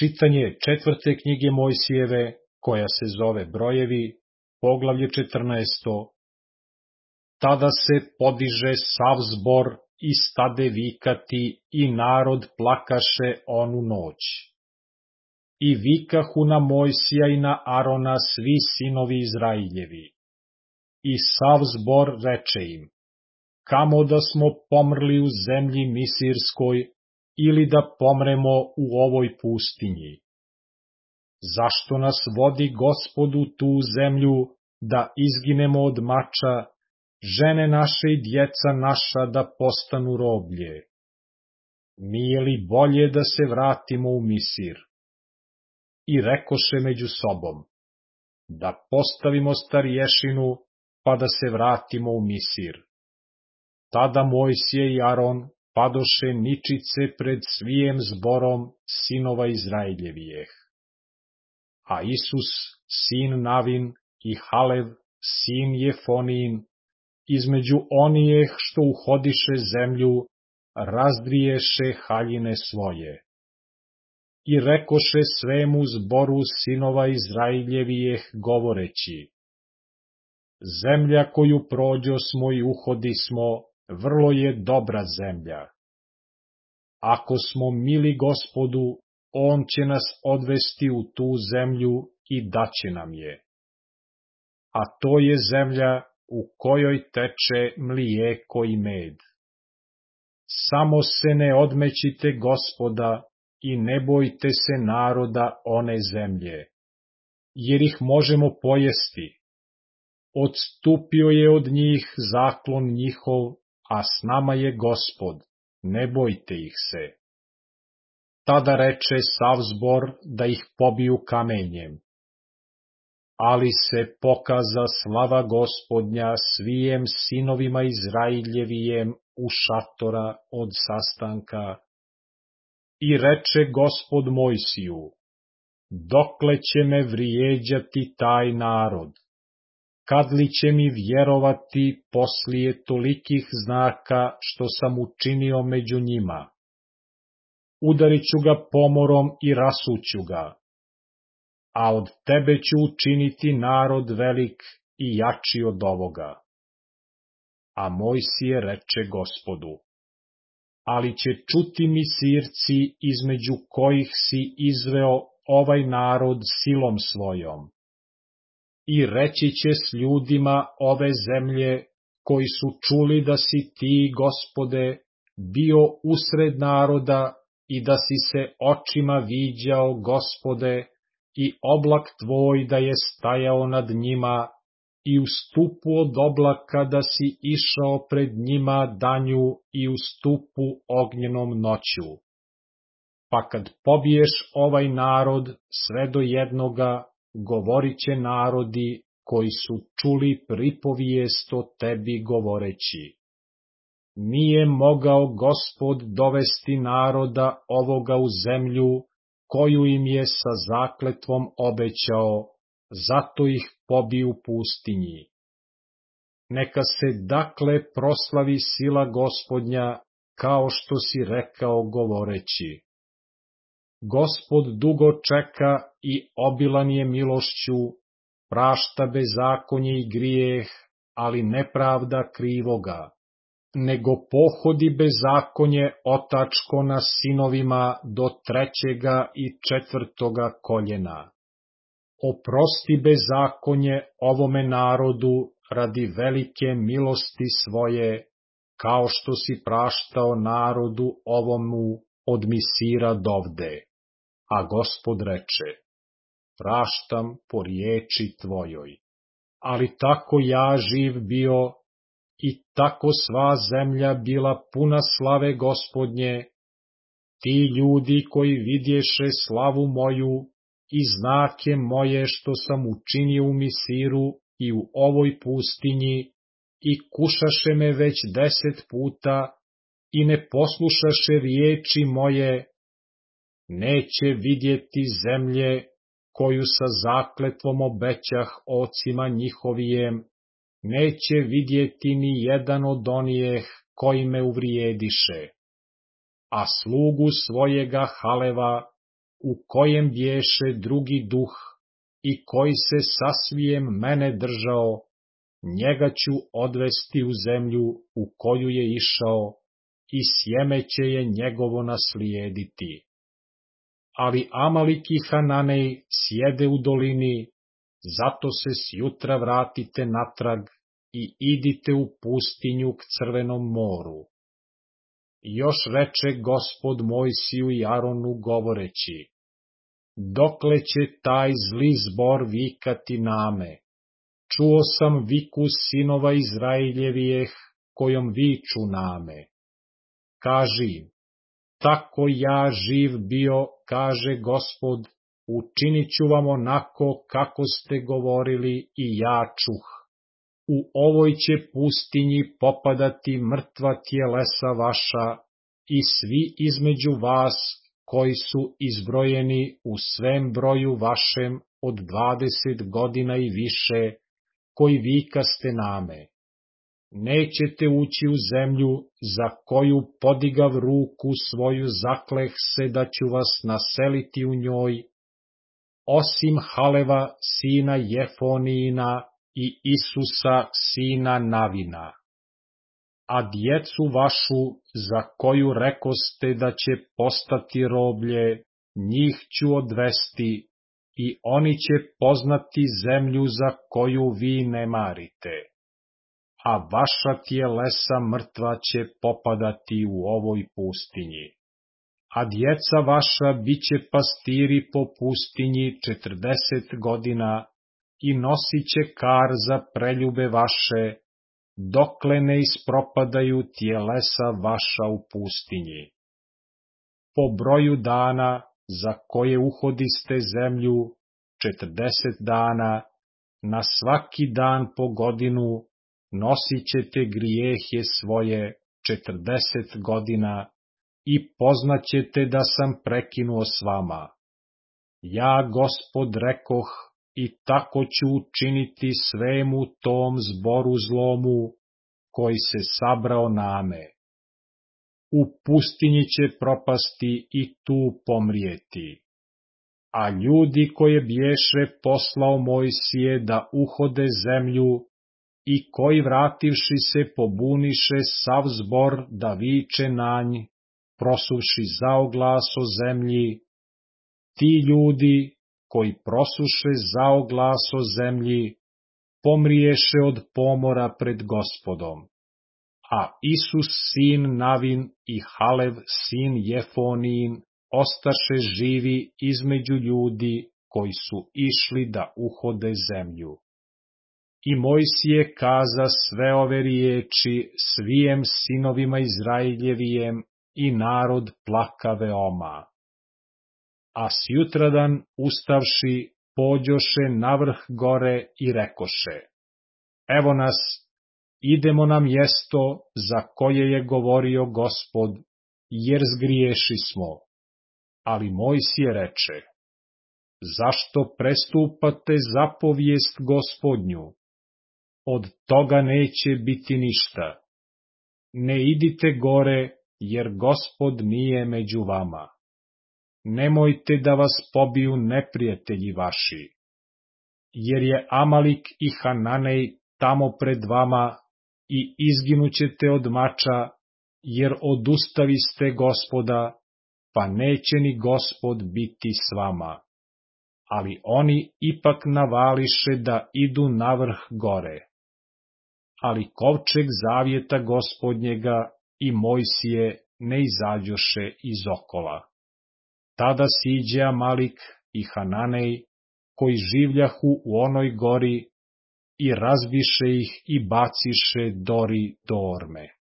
Čitanje 4. knjige Mojsijeve, koja se zove Brojevi, poglavlje 14. Tada se podiže sav zbor i stade vikati i narod plakaše onu noć. I vikahu na Mojsija i na Arona svi sinovi Izrailjevi. I sav zbor reče im: kamo da smo pomrli u zemlji Misirskoj, ili da pomremo u ovoj pustinji. Zašto nas vodi Gospod u tu zemlju, da izginemo od mača, žene naše i djeca naša da postanu roblje? Nije li bolje da se vratimo u Misir? I rekoše među sobom: da postavimo starješinu, pa da se vratimo u Misir. Tada Mojsije i Aron padoše ničice pred svijem zborom sinova Izraeljevijeh. A Isus, sin Navin, i Halev, sin Jefonijin, između onijeh što uhodiše zemlju, razdriješe haljine svoje. I rekoše svemu zboru sinova Izraeljevijeh govoreći: zemlja koju prođosmo i uhodismo, vrlo je dobra zemlja. Ako smo mili Gospodu, On će nas odvesti u tu zemlju i daće nam je. A to je zemlja u kojoj teče mlijeko i med. Samo se ne odmećite Gospoda i ne bojte se naroda one zemlje, jer ih možemo pojesti. Odstupio je od njih zaklon njihov, a s nama je Gospod, ne bojte ih se. Tada reče sav zbor da ih pobiju kamenjem. Ali se pokaza slava Gospodnja svijem sinovima Izrailjevijem u šatora od sastanka. I reče Gospod Mojsiju: dokle će me vrijeđati taj narod? Kad li će mi vjerovati poslije tolikih znaka što sam učinio među njima? Udarit ću ga pomorom i rasuću ga, a od tebe ću učiniti narod velik i jači od ovoga. A Mojsije reče Gospodu: ali će čuti Misirci, između kojih si izveo ovaj narod silom svojom. I reći će s ljudima ove zemlje, koji su čuli da si ti, Gospode, bio usred naroda i da si se očima viđao, Gospode, i oblak tvoj da je stajao nad njima, i u stupu od oblaka da si išao pred njima danju i u stupu ognjenom noću. Pa kad pobiješ ovaj narod sve do jednoga, govorit će narodi koji su čuli pripovijest o tebi govoreći: nije mogao Gospod dovesti naroda ovoga u zemlju koju im je sa zakletvom obećao, zato ih pobi u pustinji. Neka se dakle proslavi sila Gospodnja, kao što si rekao govoreći: Gospod dugo čeka i obilan je milošću, prašta bezakonje i grijeh, ali nepravda krivoga, nego pohodi bezakonje otačko na sinovima do 3. i 4. koljena. Oprosti bezakonje ovome narodu radi velike milosti svoje, kao što si praštao narodu ovomu od Misira dovde. A Gospod reče: praštam po riječi tvojoj. Ali tako ja živ bio, i tako sva zemlja bila puna slave Gospodnje, ti ljudi koji vidješe slavu moju i znake moje što sam učinio u Misiru i u ovoj pustinji, i kušaše me već 10 puta, i ne poslušaše riječi moje, neće vidjeti zemlje koju sa zakletvom obećah ocima njihovijem, neće vidjeti ni jedan od onijeh koji me uvrijediše. A slugu svojega Haleva u kojem biješe drugi duh i koji se sasvijem mene držao, njega ću odvesti u zemlju u koju je išao i sjeme će je njegovo naslijediti. Ali Amalik i Hananej sjede u dolini, zato se sjutra vratite natrag i idite u pustinju k Crvenom moru. Još reče Gospod Mojsiju i Aronu govoreći: dokle će taj zli zbor vikati name? Čuo sam viku sinova Izraeljevijeh, kojom viču name. Kaži, tako ja živ bio, kaže Gospod, učinit ću vam onako kako ste govorili i ja čuh. U ovoj će pustinji popadati mrtva tjelesa vaša i svi između vas koji su izbrojeni u svem broju vašem od 20 godina i više, koji vikaste name. Nećete ući u zemlju za koju podigav ruku svoju zakleh se da ću vas naseliti u njoj, osim Haleva sina Jefonijina i Isusa sina Navina. A djecu vašu za koju rekoste da će postati roblje, njih ću odvesti i oni će poznati zemlju za koju vi ne marite. A vaša tjelesa mrtva će popadati u ovoj pustinji. A djeca vaša bit će pastiri po pustinji 40 godina i nosit će kar za preljube vaše, dokle ne ispropadaju tjelesa vaša u pustinji. Po broju dana za koje uhodiste zemlju, 40 dana, na svaki dan po godinu, nosit ćete grijehe svoje 40 godina i poznaćete da sam prekinuo s vama. Ja, Gospod, rekoh i tako ću učiniti svemu tom zboru zlomu koji se sabrao name. U pustinji će propasti i tu pomrijeti. A ljudi koje biješe poslao Mojsije da uhode zemlju i koji vrativši se pobuniše sav zbor da viče na nj, prosuvši zaoglas o zemlji, ti ljudi koji prosuše zaoglas o zemlji, pomriješe od pomora pred Gospodom. A Isus sin Navin i Halev sin Jefonijin ostaše živi između ljudi koji su išli da uhode zemlju. I Mojsije kaza sve ove riječi svijem sinovima Izraeljevijem i narod plaka veoma. A sjutradan ustavši pođoše na vrh gore i rekoše: evo nas, idemo na mjesto za koje je govorio Gospod, jer zgriješi smo. Ali Mojsije reče: zašto prestupate zapovijest Gospodnju? Od toga neće biti ništa. Ne idite gore, jer Gospod nije među vama. Nemojte da vas pobiju neprijatelji vaši, jer je Amalik i Hananej tamo pred vama i izginućete od mača, jer odustaviste Gospoda, pa neće ni Gospod biti s vama. Ali oni ipak navališe da idu na vrh gore. Ali kovčeg zavjeta Gospodnjega i Mojsije ne izađoše iz okola. Tada siđe Amalik i Hananej, koji življahu u onoj gori, i razbiše ih i baciše Dori do orme.